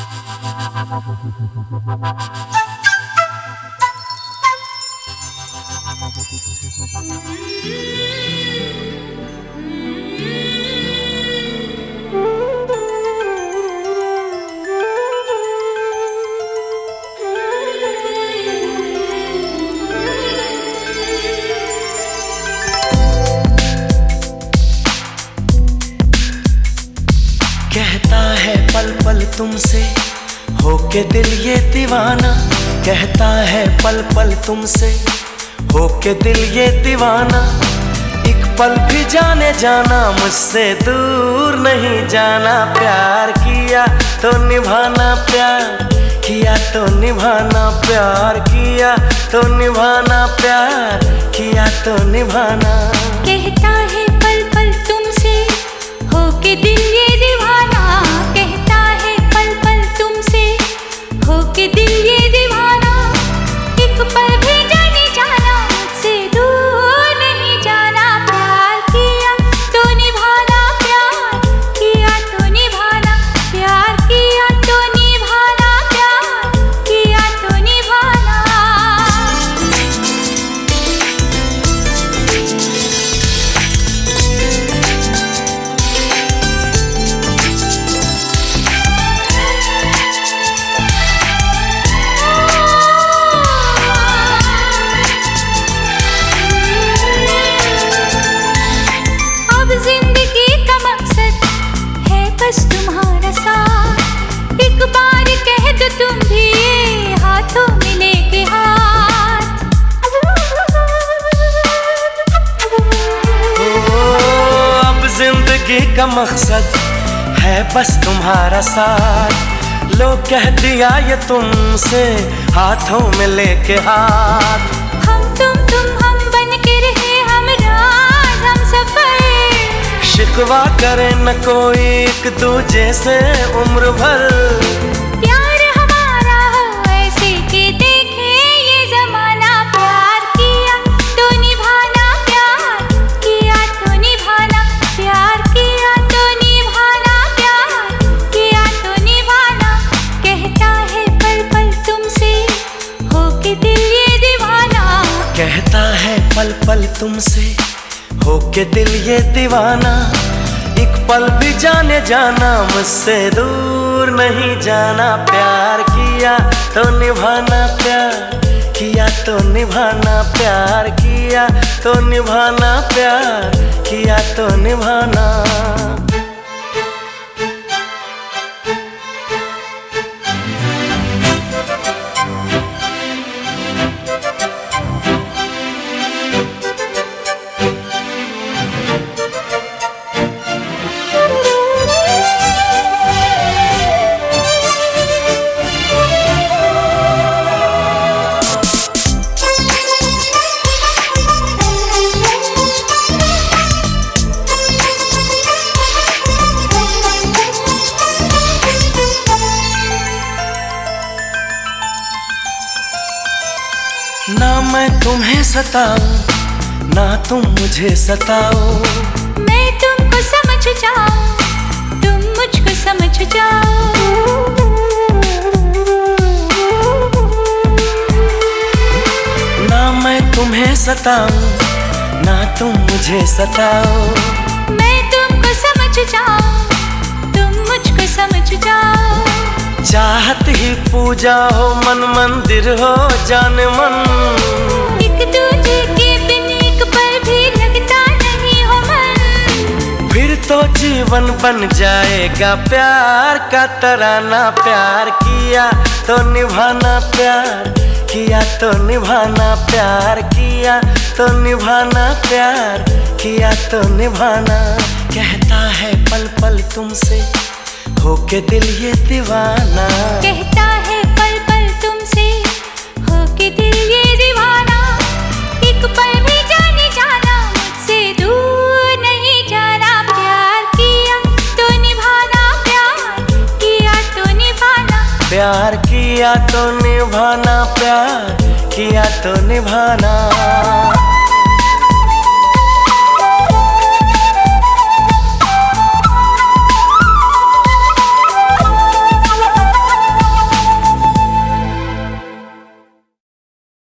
कहता है पल पल तुमसे होके दिल ये दीवाना, कहता है पल पल तुमसे होके दिल ये दीवाना। एक पल भी जाने जाना मुझसे दूर नहीं जाना। प्यार किया तो निभाना, प्यार किया तो निभाना, प्यार किया तो निभाना, प्यार किया तो निभाना। कहता है पल पल तुमसे होके दिल ये दीवाना, कहता है पल पल तुमसे होके दिल ये दीवाना। एक पल भी जाने जाना मुझसे दूर नहीं जाना। प्यार किया तो निभाना, प्यार किया तो निभाना, प्यार किया तो निभाना, प्यार किया तो निभाना। जिंदगी का मकसद है बस तुम्हारा साथ। एक बार कह दो तुम भी हाथों में लेके हाथ। अब जिंदगी का मकसद है बस तुम्हारा साथ। लो कह दिया ये तुमसे हाथों में लेके हाथ। हम बन के रहे हम राज हम सफर। शिकवा करे न कोई एक दूजे से उम्र भर। प्यार हमारा हो ऐसे कि देखे ये जमाना। प्यार किया तो निभाना, प्यार किया तो निभाना, प्यार किया तो निभाना, प्यार किया तो निभाना। कहता है पल पल तुमसे होके दिल ये दीवाना, कहता है पल पल तुमसे होके दिल ये दीवाना। एक पल भी जाने जाना मुझसे दूर नहीं जाना। प्यार किया तो निभाना, प्यार किया तो निभाना, प्यार किया तो निभाना, प्यार किया तो निभाना। ना मैं तुम्हें सताऊं ना तुम मुझे सताओ। मैं तुमको समझ जाऊं तुम मुझको समझ जाओ। ना मैं तुम्हें सताऊं ना तुम मुझे सताओ। मैं तुमको समझ जाऊं तुम मुझको समझ जाओ। चाहत ही पूजा हो मन मंदिर हो जान मन। एक दूजे के बिन एक पल भी लगता नहीं हो मन। फिर तो जीवन बन जाएगा प्यार का तराना। प्यार किया तो निभाना, प्यार किया तो निभाना, प्यार किया तो निभाना, प्यार किया तो निभाना। कहता है पल पल तुमसे होके दिल ये दीवाना, कहता है पल पल तुमसे होके दिल ये दीवाना। एक पल भी जाने जाना मुझसे दूर नहीं जाना। प्यार किया तो निभाना, प्यार किया तो निभाना, प्यार किया तो निभाना, प्यार किया तो निभाना।